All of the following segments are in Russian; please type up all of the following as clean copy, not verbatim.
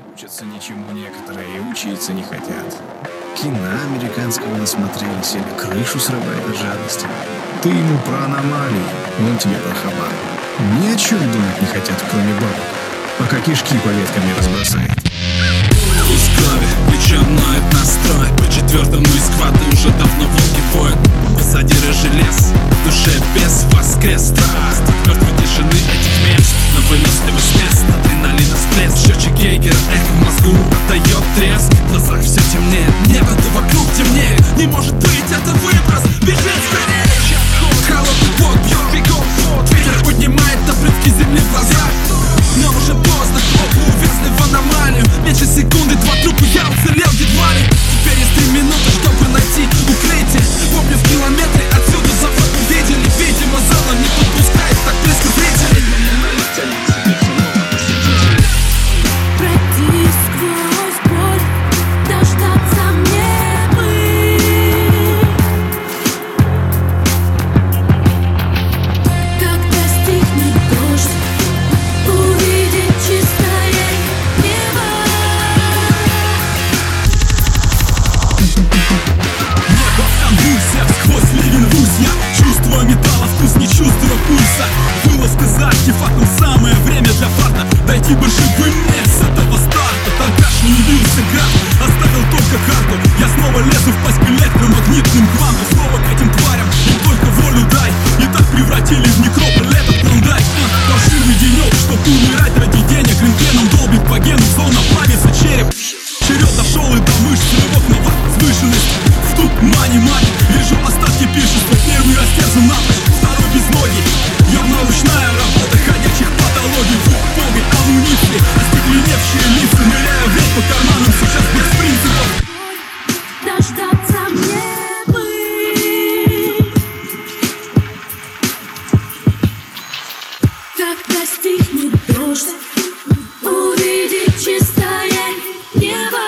Учатся ничему некоторые и учиться не хотят. Кино американского насмотрелись или крышу срывает от жадности. Ты ему про аномалии, он тебе про хабар. Ни о чем думать не хотят, кроме бабок, пока кишки по веткам не разбросает. Вкус крови, плечом ноет настрой. По четвертому из сквада уже давно волки воют. Позади рыжий лес, в душе без воскрес. Страсть от мертвой тишины этих мест, но выносливый смес, адреналина всплеск. Счетчик Гейгера, эхо в мозгу отдает треск. В глазах все темнее, небо-то вокруг темнее. Не может быть, это выброс, бежит скорее. Холодный пот бьет бегом, ветер поднимает обрывки земли в глазах. Но уже поздно, оба увязли в аномалию. Меньше секунды, 2 трупа, я уцелел едва ли. Теперь есть 3 минуты, чтобы найти укрытие. Помню, в километре отсюда завод увидели. Видимо, зала не подпускает так близко зрителей. Пройти сквозь боль, дождаться мне бы. Когда стихнет дождь, увидеть чистое небо. Небо в конвульсиях, сквозь ливень рвусь я. Чувствую металла, вкус не чувствую пульса. Было сказать, артефактом самое время для фарта. Дойти бы живым мне с этого старта. Торгаш не явился гад, оставил только карту. Я снова лезу в пасть к электромагнитным квантам. Снова к этим тварям, им только волю дай. И так превратили в некрополь этот клондайк. Паршивый денек, чтоб умирать ради денег. Рентгеном долбит по гену, зона плавится череп. Черед дошел и до мышц, рывок на возвышенность. В тумане мать, вижу остатки пиршества. Первый растерзан напрочь, второй без ноги. Явно ручная работа ходячих патологий. В убогой амуниции, остекленевшие лица. Ныряя в рейд по карманам, сейчас без принципов. Дождаться мне бы. Когда стихнет дождь, увидеть чистое небо.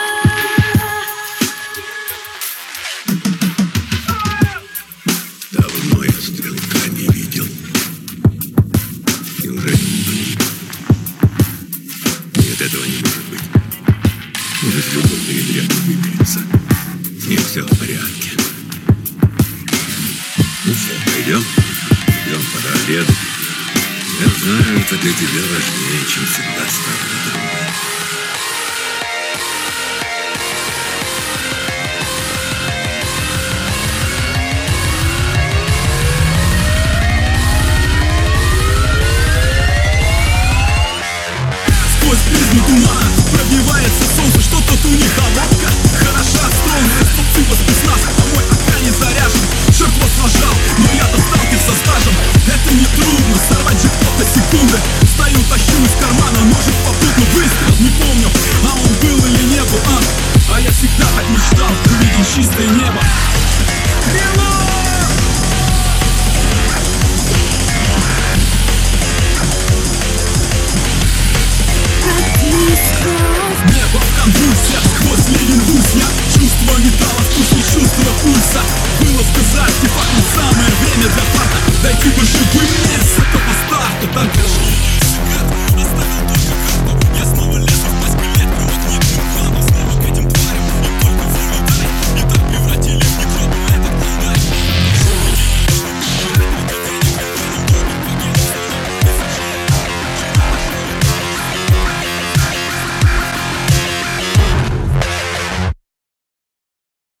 Давно я стрелка не видел. Неужели нет, этого не может быть. Уже с любым передрягом выберется. С ним все в порядке. Ну все, пойдем. Идем, пора обедать. Я знаю, это для тебя важнее, чем всегда старый дом. Сквозь призму тумана пробивается солнце, что тут у них лодка. Хороша, стройная, столбцы спецназ, а мой АК не заряжен. Жертва сложал, но я-то сталкивался со стажем. Это не трудно, сорвать джекпот на секунды. Стою, тащу из кармана, может попутно выстрел, не помню, а он был или не был, а я всегда так мечтал увидеть чистое небо. Небо в конвульсиях, сквозь ливень рвусь я. Чувство металла, вкус не чувство пульса. Было сказать, артефактом самое время для фарта. Дойти бы живым мне с этого старта. Так